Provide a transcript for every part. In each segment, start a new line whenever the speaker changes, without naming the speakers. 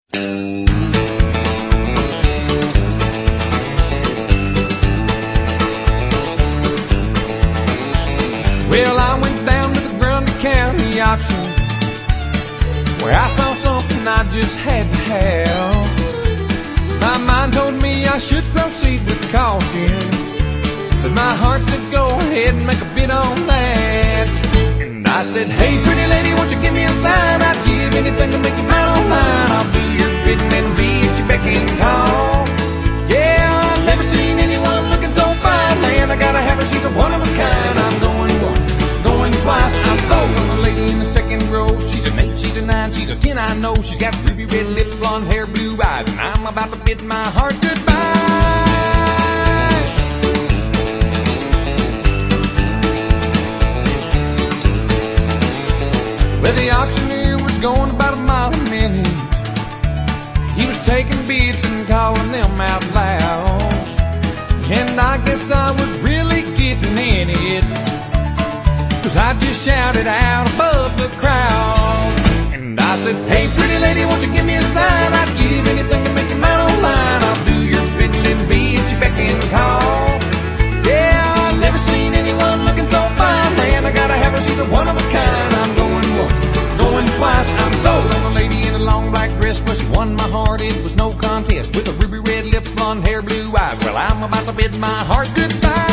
Well, I went down to the Grundy County auction, where I saw something I just had to have. My mind told me I should proceed with caution, but my heart said go ahead and make a bid on that. And I said, hey pretty lady, won't you give me a sign? I'd give anything to make you mine on mine. I'll do your bidding and be at your beck and call. Yeah, I've never seen anyone looking so fine, man. I gotta have her, she's a one of a kind. I'm going once, going twice, I'm sold on the lady in the second row. She's an 8, she's a 9, she's a 10, I know. She's got ruby red lips, blonde hair, blue eyes, and I'm about to bid my heart goodbye. Well, the auctioneer was going about a mile a minute. He was taking bids and calling them out loud, and I guess I was really getting in it, 'cause I just shouted out above the crowd. And I said, hey pretty lady, won't you give me a sign? I'd give anything to make you mine on mine. I'll do your bidding and be at your beck and call. Yeah, I've never seen anyone looking so fine, man. I gotta have her, she's a one of a kind. I'm going once, going twice, I'm sold on the lady in a long black dress, but she won my heart, it was no contest. With a ruby red lips, blonde hair, blue eyes, well, I'm about to bid my heart goodbye.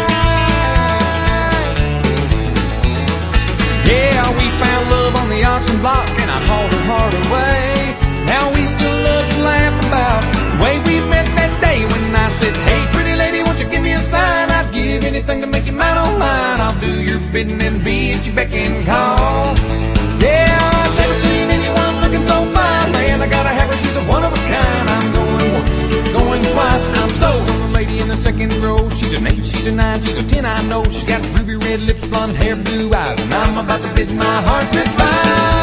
Yeah, we found love on the auction block, and I hauled her heart away. Now we still love to laugh about the way we met that day when I said, hey pretty lady, won't you give me a sign? I'd give anything to make you mine on mine. I'll do your bidding and be at your beck and call. Yeah, I've never seen anyone looking so fine, man. I gotta have her, she's a one of a kind. I'm going once, going twice, I'm sold on the lady in the second row. She's an 8, she's a 9, she's a 10, I know. She's got ruby red lips, blonde hair, blue eyes, and I'm about to bid my heart goodbye.